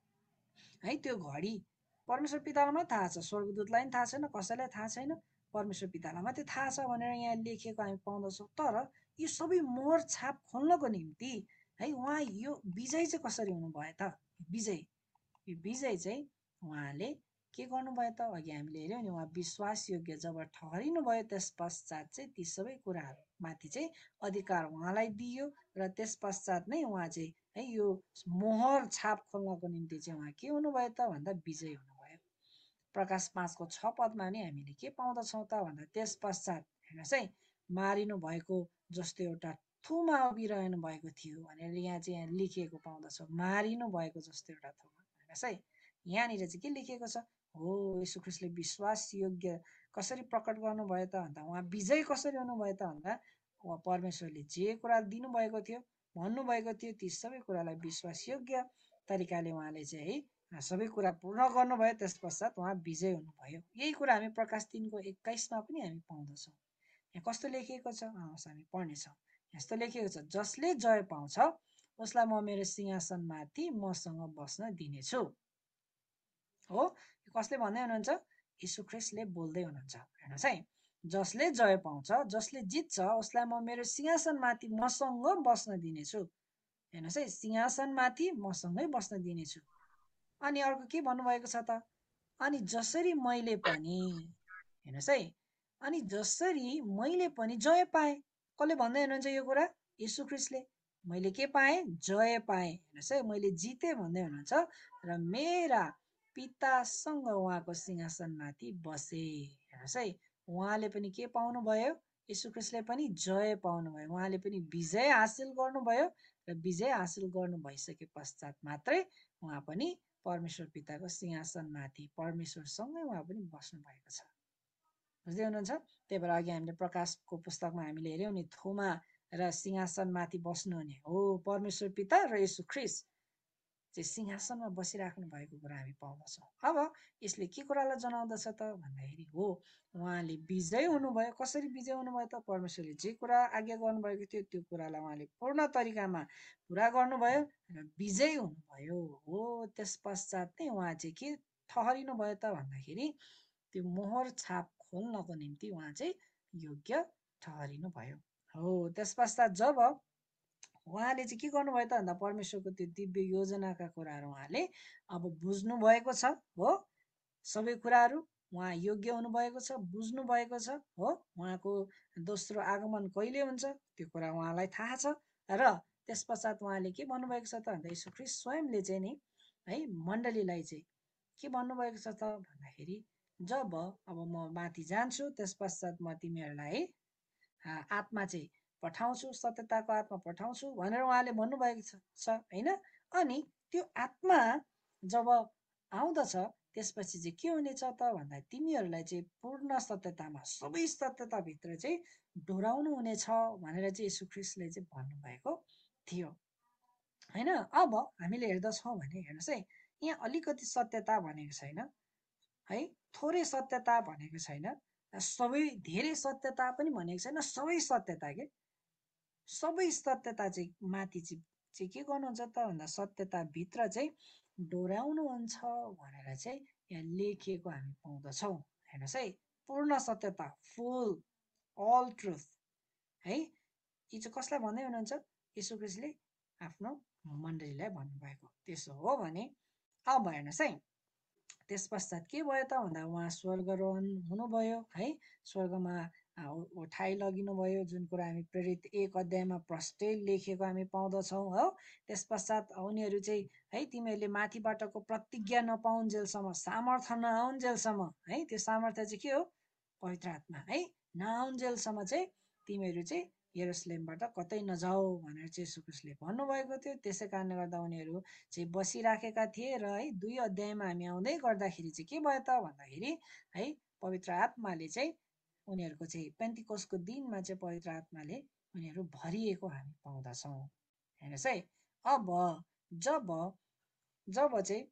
है। त्यो घडी परमेश्वर पितालाई मात्रै थाहा छ, स्वर्गदूतलाई पनि थाहा छैन, कसैलाई थाहा छैन, परमेश्वर पितालाई मात्रै थाहा छ भनेर यहाँ लेखिएको हामी पाउँदछौँ। तर यो सबै मोहर छाप खोल्नको निम्ति है उहाँ यो विजय चाहिँ कसरी हुनुभयो त? विजय यो विजय चाहिँ उहाँले के गर्नुभयो त? अघि हामीले हेऱ्यौँ नि, उहाँ विश्वासयोग्य जब ठहरिनु भयो त्यस पश्चात चाहिँ ती सबै कुराहरूमाथि चाहिँ अधिकार उहाँलाई दियो र त्यस पश्चात नै उहाँ चाहिँ है यो मोहर छाप खोल्नको निम्ति चाहिँ उहाँ के हुनुभयो त भन्दा विजय हुनुभयो। प्रकाश पाँचको छ पदमा नि हामीले के पाउँदछौँ त भन्दा त्यस पश्चात हेर्नुहोस् है मारिनु भएको जस्तो एउटा थुमा उभिरहनु भएको थियो भनेर यहाँ चाहिँ यहाँ लेखिएको पाउँदछौँ। मारिनु भएको जस्तो एउटा थुमा। हेर्नुहोस् है यहाँनिर चाहिँ के लेखिएको छ? हो येशू ख्रीष्टले विश्वासयोग्य कसरी प्रकट गर्नुभयो त भन्दा उहाँ विजय कसरी हुनुभयो त भन्दा उहाँ परमेश्वरले जे कुरा दिनुभएको थियो भन्नुभएको थियो ती सबै कुरालाई विश्वासयोग्य तरिकाले उहाँले चाहिँ है सबै कुरा पूर्ण गर्नुभयो। त्यस पश्चात उहाँ विजय हुनुभयो। यही कुरा हामी प्रकाश तिनको एक्काइसमा पनि हामी पाउँदछौँ। यहाँ कस्तो लेखिएको छ? आउँछ हामी पढ्नेछौँ। यस्तो लेखिएको छ, जसले जय पाउँछ उसलाई म मेरो सिंहासनमाथि मसँग बस्न दिनेछु। हो कसले भन्दै हुनुहुन्छ? येशू ख्रीष्टले बोल्दै हुनुहुन्छ। हेर्नुहोस् है जसले जय पाउँछ, जसले जित्छ उसलाई म मेरो सिंहासनमाथि मसँग बस्न दिनेछु। हेर्नुहोस् है सिंहासनमाथि मसँगै बस्न दिनेछु। अनि अर्को के भन्नुभएको छ त? अनि जसरी मैले पनि हेर्नुहोस् है अनि जसरी मैले पनि जय पाएँ। कसले भन्दै हुनुहुन्छ यो कुरा? येशू ख्रीष्टले। मैले के पाएँ? जय पाएँ। हेर्नुहोस् है मैले जितेँ भन्दै हुनुहुन्छ र मेरा पितासँग उहाँको सिंहासनमाथि बसे। हेर्नुहोस् है उहाँले पनि के पाउनुभयो? येशू ख्रीष्टले पनि जय पाउनुभयो। उहाँले पनि विजय हासिल गर्नुभयो र विजय हासिल गर्नु भइसके पश्चात मात्रै उहाँ पनि परमेश्वर पिताको सिंहासनमाथि परमेश्वरसँगै उहाँ पनि बस्नु भएको छ। बुझ्दै हुनुहुन्छ? त्यही भएर अघि हामीले प्रकाशको पुस्तकमा हामीले हेऱ्यौँ नि थोमा र सिंहासनमाथि बस्नुहुने हो परमेश्वर पिता र येशू ख्रीष्ट चाहिँ सिंहासनमा बसिराख्नु भएको कुरा हामी पाउँदछौँ। अब यसले के कुरालाई जनाउँदछ त भन्दाखेरि हो उहाँले विजय हुनुभयो। कसरी विजय हुनुभयो त? परमेश्वरले जे कुरा आज्ञा गर्नुभएको थियो त्यो कुरालाई उहाँले पूर्ण तरिकामा पुरा गर्नुभयो र विजय हुनुभयो। हो त्यस पश्चात नै उहाँ चाहिँ के ठहरिनु भयो त भन्दाखेरि त्यो मोहर छाप खोल्नको निम्ति उहाँ चाहिँ योग्य ठहरिनु भयो। हो त्यस पश्चात जब उहाँले चाहिँ के गर्नुभयो त भन्दा परमेश्वरको त्यो दिव्य योजनाका कुराहरू उहाँले अब बुझ्नु भएको छ। हो सबै कुराहरू उहाँ योग्य हुनुभएको छ, बुझ्नु भएको छ। हो उहाँको दोस्रो आगमन कहिले हुन्छ त्यो कुरा उहाँलाई थाहा छ र त्यस पश्चात उहाँले के भन्नुभएको छ त भन्दा येशू ख्रीष्ट स्वयंले चाहिँ नि है मण्डलीलाई चाहिँ के भन्नुभएको छ त भन्दाखेरि जब अब म माथि जान्छु त्यस पश्चात म तिमीहरूलाई आत्मा चाहिँ पठाउँछु, सत्यताको आत्मा पठाउँछु भनेर उहाँले भन्नुभएको छ होइन? अनि त्यो आत्मा जब आउँदछ त्यसपछि चाहिँ के हुनेछ त भन्दा तिमीहरूलाई चाहिँ पूर्ण सत्यतामा सबै सत्यताभित्र चाहिँ डोराउनु हुनेछ भनेर चाहिँ येशू ख्रीष्टले चाहिँ भन्नुभएको थियो होइन? अब हामीले हेर्दछौँ भने हेर्नुहोस् है यहाँ अलिकति सत्यता भनेको छैन है, थोरै सत्यता भनेको छैन, सबै धेरै सत्यता पनि भनेको छैन, सबै सत्यता के सबै सत्यता चाहिँ माथि चाहिँ के गर्नुहुन्छ त भन्दा सत्यताभित्र चाहिँ डोर्याउनुहुन्छ भनेर चाहिँ यहाँ लेखिएको हामी पाउँदछौँ। हेर्नुहोस् है पूर्ण सत्यता फुल अल ट्रुथ है यी चाहिँ कसलाई भन्दै हुनुहुन्छ? येशू ख्रीष्टले आफ्नो मण्डलीलाई भन्नुभएको। त्यसो हो भने अब हेर्नुहोस् है त्यस पश्चात के भयो त भन्दा उहाँ स्वर्गारोहण हुनुभयो है, स्वर्गमा उठाइ लगिनुभयो, जुन कुरा हामी प्रेरित एक अध्यायमा प्रष्टै लेखेको हामी पाउँदछौँ हो। त्यस पश्चात उनीहरू चाहिँ है तिमीहरूले माथिबाटको प्रतिज्ञा नपाउन्जेलसम्म, सामर्थ्य नआउन्जेलसम्म है, त्यो सामर्थ्य चाहिँ के हो? पवित्र आत्मा है, नआउन्जेलसम्म चाहिँ तिमीहरू चाहिँ यरुसलेमबाट कतै नजाऊ भनेर चाहिँ यीशु ख्रीष्टले भन्नुभएको थियो। त्यसै कारणले गर्दा उनीहरू चाहिँ बसिराखेका थिए र है दुई अध्यायमा हामी आउँदै गर्दाखेरि चाहिँ के भयो त भन्दाखेरि है पवित्र आत्माले चाहिँ उनीहरूको चाहिँ पेन्टिकोसको दिनमा चाहिँ पवित्र आत्माले उनीहरू भरिएको हामी पाउँदछौँ। हेर्नुहोस् है, अब जब जब चाहिँ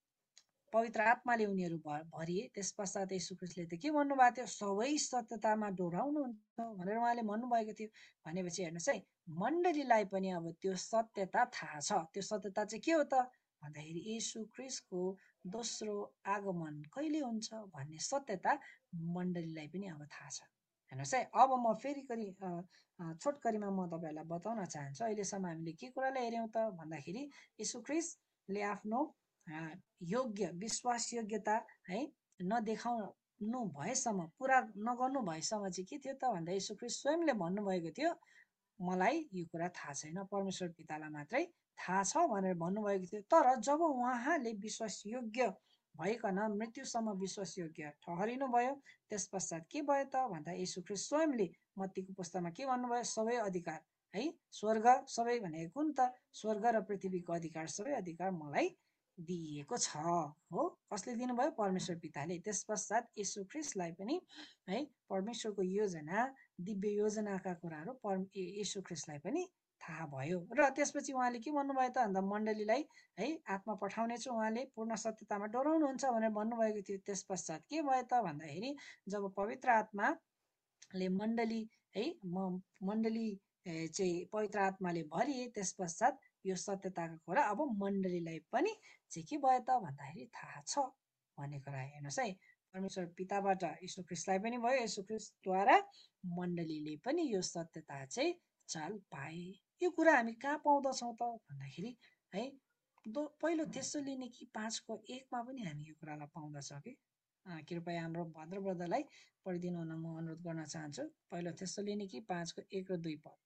पवित्र आत्माले उनीहरू भरिए त्यस पश्चात यीशु ख्रीष्टले त के भन्नुभएको थियो? सबै सत्यतामा डोराउनुहुन्छ भनेर उहाँले भन्नुभएको थियो। भनेपछि हेर्नुहोस् है, मण्डलीलाई पनि अब त्यो सत्यता थाहा छ। त्यो सत्यता चाहिँ के हो त भन्दाखेरि यीशु ख्रीष्टको दोस्रो आगमन कहिले हुन्छ भन्ने सत्यता मण्डलीलाई पनि अब थाहा छ। हेर्नुहोस् है, अब म फेरि करि छोटकरीमा म तपाईँहरूलाई बताउन चाहन्छु। अहिलेसम्म हामीले के कुरालाई हेऱ्यौँ त भन्दाखेरि यीशु ख्रीष्टले आफ्नो योग्य विश्वास योग्यता है नदेखाउनु भएसम्म, पुरा नगर्नु भएसम्म चाहिँ के थियो त भन्दा यीशु ख्रीष्ट स्वयंले भन्नुभएको थियो, मलाई यो कुरा थाहा छैन, परमेश्वर पितालाई मात्रै थाहा छ भनेर भन्नुभएको थियो। तर जब उहाँले विश्वास योग्य भइकन मृत्युसम्म विश्वास योग्य ठहरिनु भयो, त्यस पश्चात के भयो त भन्दा यीशु ख्रीष्ट स्वयंले मत्तीको पुस्तकमा के भन्नुभयो? सबै अधिकार है, स्वर्ग सबै भनेको कुन त? स्वर्ग र पृथ्वीको अधिकार, सबै अधिकार मलाई दिइएको छ हो। कसले दिनुभयो? परमेश्वर पिताले। त्यस पश्चात यीशु ख्रीष्टलाई पनि है परमेश्वरको योजना, दिव्य योजनाका कुराहरू पर यीशु ख्रीष्टलाई पनि थाहा भयो। र त्यसपछि उहाँले के भन्नुभयो त भन्दा मण्डलीलाई है आत्मा पठाउनेछु, उहाँले पूर्ण सत्यतामा डोराउनुहुन्छ भनेर भन्नुभएको थियो। त्यस पश्चात के भयो त भन्दाखेरि जब पवित्र आत्माले मण्डली है मण्डली चाहिँ पवित्र आत्माले भरिए, त्यस पश्चात यो सत्यताको कुरा अब मण्डलीलाई पनि चाहिँ के भयो त भन्दाखेरि थाहा छ भन्ने कुरा। हेर्नुहोस् है, परमेश्वर पिताबाट यीशु ख्रीष्टलाई पनि भयो, यीशु ख्रीष्टद्वारा मण्डलीले पनि यो सत्यता चाहिँ चाल पाए। यो कुरा हामी कहाँ पाउँदछौँ त भन्दाखेरि है दो पहिलो थेसलोनिकी पाँचको एकमा पनि हामी यो कुरालाई पाउँदछौँ कि कृपया हाम्रो भद्र ब्रदरलाई पढिदिनु हुन म अनुरोध गर्न चाहन्छु। पहिलो थेसलोनिकी पाँचको एक र दुई पद।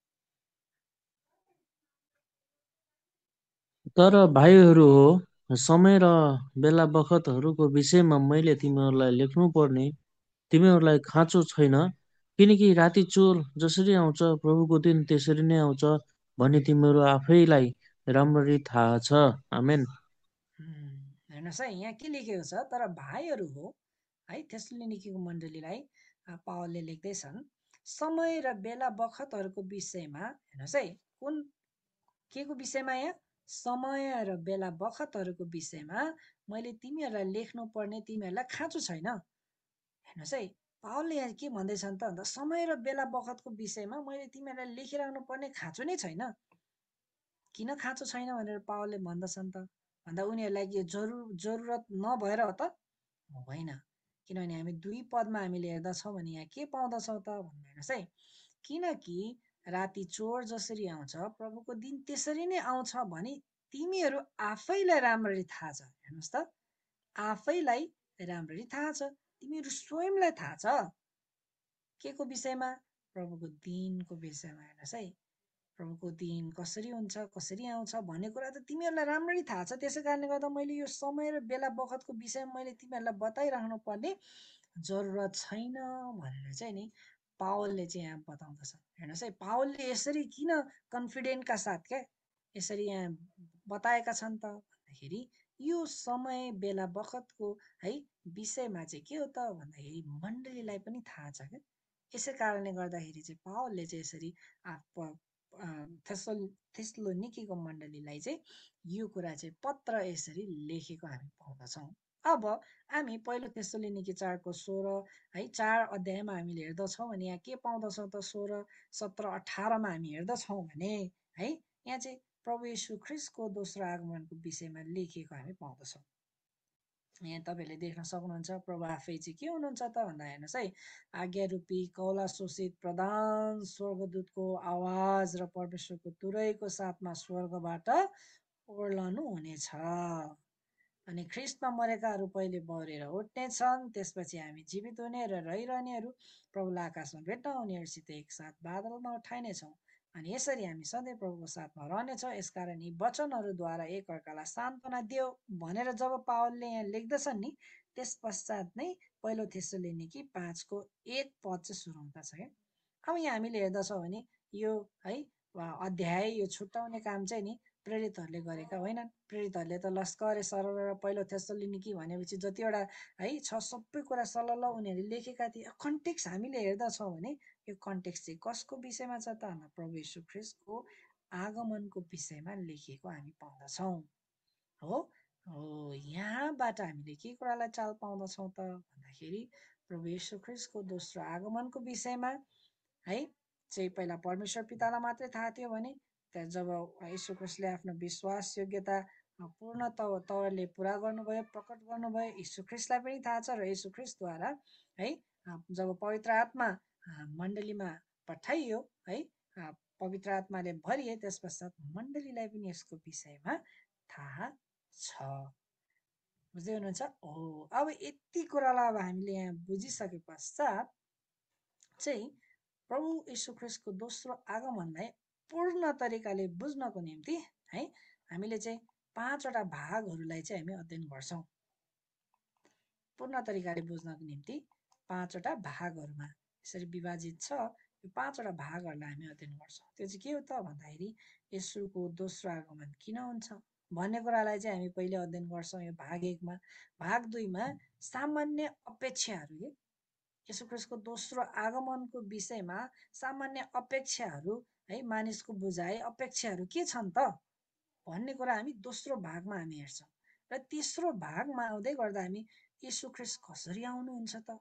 तर भाइहरू हो, समय र बेला बखतहरूको विषयमा मैले तिमीहरूलाई लेख्नुपर्ने तिमीहरूलाई खाँचो छैन, किनकि राति चोर जसरी आउँछ प्रभुको दिन त्यसरी नै आउँछ भन्ने तिमीहरू आफैलाई राम्ररी थाहा छ। आमेन। हेर्नुहोस् है, यहाँ के लेखेको छ? तर भाइहरू हो है, थेसलोनिकीको मण्डलीलाई पावलले लेख्दैछन्, समय र बेला बखतहरूको विषयमा। हेर्नुहोस् है, कुन के को विषयमा? यहाँ समय र बेला बखतहरूको विषयमा मैले तिमीहरूलाई लेख्नु पर्ने तिमीहरूलाई खाँचो छैन। हेर्नुहोस् है, पावलले यहाँ के भन्दैछन् त भन्दा समय र बेला बखतको विषयमा मैले तिमीहरूलाई लेखिराख्नु पर्ने खाँचो नै छैन। किन खाँचो छैन भनेर पावलले भन्दछन् त भन्दा उनीहरूलाई के जरुर जरुरत नभएर हो त? होइन, किनभने हामी दुई पदमा हामीले हेर्दछौँ भने यहाँ के पाउँदछौँ त भन्दा हेर्नुहोस् है, किनकि राति चोर जसरी आउँछ प्रभुको दिन त्यसरी नै आउँछ भने तिमीहरू आफैलाई राम्ररी थाहा छ। हेर्नुहोस् त, आफैलाई राम्ररी थाहा छ, तिमीहरू स्वयंलाई थाहा छ के को विषयमा? प्रभुको दिनको विषयमा। हेर्नुहोस् है, प्रभुको दिन कसरी हुन्छ, कसरी आउँछ भन्ने कुरा त तिमीहरूलाई राम्ररी थाहा छ। त्यसै कारणले गर्दा मैले यो समय र बेला बखतको विषयमा मैले तिमीहरूलाई बताइराख्नु पर्ने जरुरत छैन भनेर चाहिँ नि पावलले चाहिँ यहाँ बताउँदछ। हेर्नुहोस् है, पावलले यसरी किन कन्फिडेन्टका साथ क्या यसरी यहाँ बताएका छन् त भन्दाखेरि यो समय बेला बखतको है विषयमा चाहिँ के हो त भन्दाखेरि मण्डलीलाई पनि थाहा छ क्या। यसै कारणले गर्दाखेरि चाहिँ पावलले चाहिँ यसरी थेसल थेसलोनिकीको मण्डलीलाई चाहिँ यो कुरा चाहिँ पत्र यसरी लेखेको हामी पाउँदछौँ। अब हामी पहिलो थेसलोनिकी चारको सोह्र है चार अध्यायमा हामीले हेर्दछौँ भने यहाँ के पाउँदछौँ त? सोह्र सत्र अठारमा हामी हेर्दछौँ भने है यहाँ चाहिँ प्रभु यीशु ख्रीष्टको दोस्रो आगमनको विषयमा लेखिएको हामी पाउँदछौँ। यहाँ तपाईँहरूले देख्न सक्नुहुन्छ प्रभु आफै चाहिँ के हुनुहुन्छ त भन्दा हेर्नुहोस् है, आज्ञारूपी कौला शोषित प्रधान स्वर्गदूतको आवाज र परमेश्वरको तुरैको साथमा स्वर्गबाट ओर्लनु हुनेछ। अनि ख्रिस्टमा मरेकाहरू पहिले बढेर उठ्नेछन्, त्यसपछि हामी जीवित हुने र रहिरहनेहरू प्रभुलाई आकाशमा भेट्न उनीहरूसित एकसाथ बादलमा उठाइनेछौँ। अनि यसरी हामी सधैँ प्रभुको साथमा रहनेछौँ। यसकारण यी वचनहरूद्वारा एकअर्कालाई सान्त्वना दियो भनेर जब पावलले यहाँ लेख्दछन् नि, त्यस पश्चात नै पहिलो थेसलोनिकी पाँचको एक पद चाहिँ सुरु हुँदछ क्या। अब यहाँ हामीले हेर्दछौँ भने यो है अध्याय यो छुट्याउने काम चाहिँ नि प्रेरितहरूले गरेका होइनन्। प्रेरितहरूले त लस्करे सरल र पहिलो थेसलोनिकी भनेपछि जतिवटा है छ सबै कुरा सलल्ल उनीहरूले लेखेका थिए। कन्टेक्स्ट हामीले हेर्दछौँ भने यो कन्टेक्स्ट चाहिँ कसको विषयमा छ त? प्रभु यीशु ख्रिस्टको आगमनको विषयमा लेखिएको हामी पाउँदछौँ। हो हो यहाँबाट हामीले के कुरालाई चाल पाउँदछौँ त भन्दाखेरि प्रभु यीशु ख्रिस्टको दोस्रो आगमनको विषयमा है चाहिँ पहिला परमेश्वर पितालाई मात्रै थाहा थियो भने त्यहाँ जब यीशु ख्रिस्टले आफ्नो विश्वास योग्यता पूर्ण तवरले पुरा गर्नुभयो, प्रकट गर्नुभयो, यीशु ख्रिस्टलाई पनि थाहा छ र यीशु ख्रिस्टद्वारा है जब पवित्र आत्मा मण्डलीमा पठाइयो है, पवित्र आत्माले भरिए, त्यस पश्चात मण्डलीलाई पनि यसको विषयमा थाहा छ। बुझ्दै हुनुहुन्छ? हो अब यति कुरालाई अब हामीले यहाँ बुझिसके पश्चात चाहिँ प्रभु यीशु ख्रिस्टको दोस्रो आगमनलाई पूर्ण तरिकाले बुझ्नको निम्ति है हामीले चाहिँ पाँचवटा भागहरूलाई चाहिँ हामी अध्ययन गर्छौँ। पूर्ण तरिकाले बुझ्नको निम्ति पाँचवटा भागहरूमा यसरी विभाजित छ। यो पाँचवटा भागहरूलाई हामी अध्ययन गर्छौँ। त्यो चाहिँ के हो त भन्दाखेरि यीशुको दोस्रो आगमन किन हुन्छ भन्ने कुरालाई चाहिँ हामी पहिले अध्ययन गर्छौँ यो भाग एकमा। भाग दुईमा सामान्य अपेक्षाहरू के यीशु ख्रिस्टको दोस्रो आगमनको विषयमा सामान्य अपेक्षाहरू है मानिसको बुझाइ अपेक्षाहरू के छन् त भन्ने कुरा हामी दोस्रो भागमा हामी हेर्छौँ। र तेस्रो भागमा आउँदै गर्दा हामी यीशु ख्रिस्ट कसरी आउनुहुन्छ त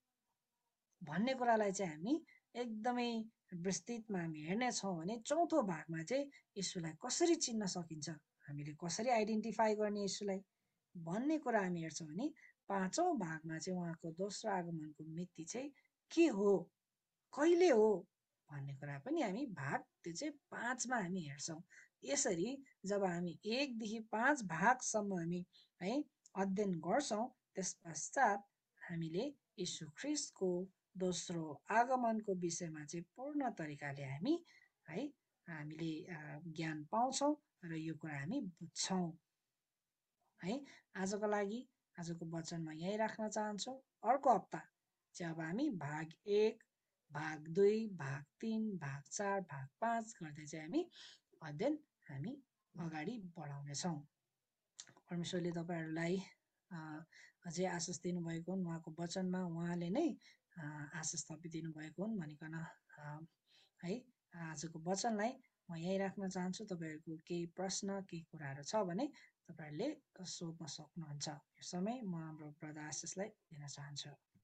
भन्ने कुरालाई चाहिँ हामी एकदमै विस्तृतमा हामी हेर्नेछौँ भने चौथो भागमा चाहिँ यीशुलाई कसरी चिन्न सकिन्छ, हामीले कसरी आइडेन्टिफाई गर्ने यीशुलाई भन्ने कुरा हामी हेर्छौँ भने पाँचौँ भागमा चाहिँ उहाँको दोस्रो आगमनको मिति चाहिँ के हो, कहिले हो भन्ने कुरा पनि हामी भाग त्यो चाहिँ पाँचमा हामी हेर्छौँ। यसरी जब हामी एकदेखि पाँच भागसम्म हामी है अध्ययन गर्छौँ, त्यस पश्चात हामीले यीशु ख्रिस्टको दोस्रो आगमनको विषयमा चाहिँ पूर्ण तरिकाले हामी है हामीले ज्ञान पाउँछौँ र यो कुरा हामी बुझ्छौँ है। आजको लागि आजको वचन म यहीँ राख्न चाहन्छु। अर्को हप्ता चाहिँ अब हामी भाग एक, भाग दुई, भाग तिन, भाग चार, भाग पाँच गर्दै चाहिँ हामी अध्ययन हामी अगाडि बढाउनेछौँ। परमेश्वरले तपाईँहरूलाई अझै आशिष दिनुभएको हुन्। उहाँको वचनमा उहाँले नै आशिष थपिदिनु भएको हुन् भनिकन है आजको वचनलाई म यहीँ राख्न चाहन्छु। तपाईँहरूको केही प्रश्न केही कुराहरू छ भने तपाईँहरूले सोध्न सक्नुहुन्छ। यो समय म हाम्रो ब्रदर आशिषलाई दिन चाहन्छु।